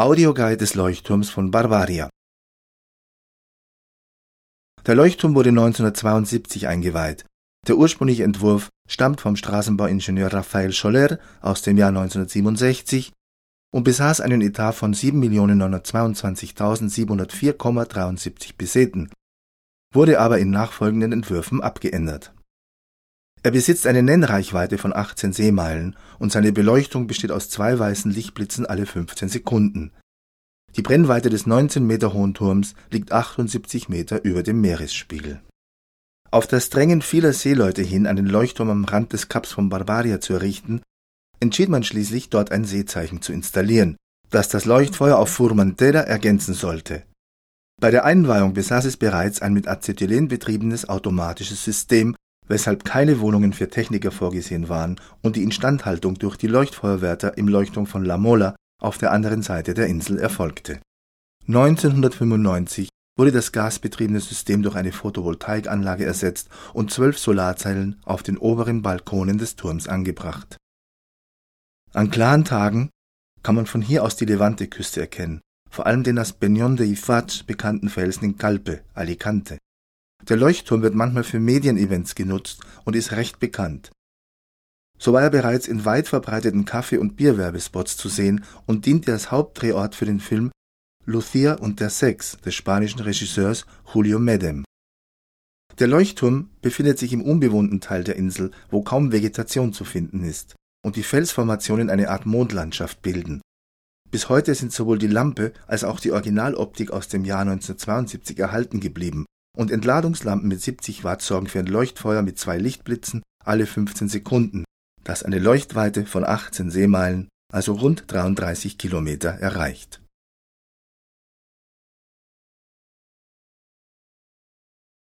Audioguide des Leuchtturms von Barbaria. Der Leuchtturm wurde 1972 eingeweiht. Der ursprüngliche Entwurf stammt vom Straßenbauingenieur Rafael Soler aus dem Jahr 1967 und besaß einen Etat von 7.922.704,73 Peseten, wurde aber in nachfolgenden Entwürfen abgeändert. Er besitzt eine Nennreichweite von 18 Seemeilen und seine Beleuchtung besteht aus 2 weißen Lichtblitzen alle 15 Sekunden. Die Brennweite des 19 Meter hohen Turms liegt 78 Meter über dem Meeresspiegel. Auf das Drängen vieler Seeleute hin, einen Leuchtturm am Rand des Kaps von Barbaria zu errichten, entschied man schließlich, dort ein Seezeichen zu installieren, das das Leuchtfeuer auf Formentera ergänzen sollte. Bei der Einweihung besaß es bereits ein mit Acetylen betriebenes automatisches System, weshalb keine Wohnungen für Techniker vorgesehen waren und die Instandhaltung durch die Leuchtfeuerwärter im Leuchtturm von La Mola auf der anderen Seite der Insel erfolgte. 1995 wurde das gasbetriebene System durch eine Photovoltaikanlage ersetzt und 12 Solarzellen auf den oberen Balkonen des Turms angebracht. An klaren Tagen kann man von hier aus die Levante-Küste erkennen, vor allem den als Peñón de Ifach bekannten Felsen in Calpe, Alicante. Der Leuchtturm wird manchmal für Medienevents genutzt und ist recht bekannt. So war er bereits in weit verbreiteten Kaffee- und Bierwerbespots zu sehen und diente als Hauptdrehort für den Film Lucía und der Sex des spanischen Regisseurs Julio Medem. Der Leuchtturm befindet sich im unbewohnten Teil der Insel, wo kaum Vegetation zu finden ist und die Felsformationen eine Art Mondlandschaft bilden. Bis heute sind sowohl die Lampe als auch die Originaloptik aus dem Jahr 1972 erhalten geblieben und Entladungslampen mit 70 Watt sorgen für ein Leuchtfeuer mit 2 Lichtblitzen alle 15 Sekunden, das eine Leuchtweite von 18 Seemeilen, also rund 33 Kilometer, erreicht.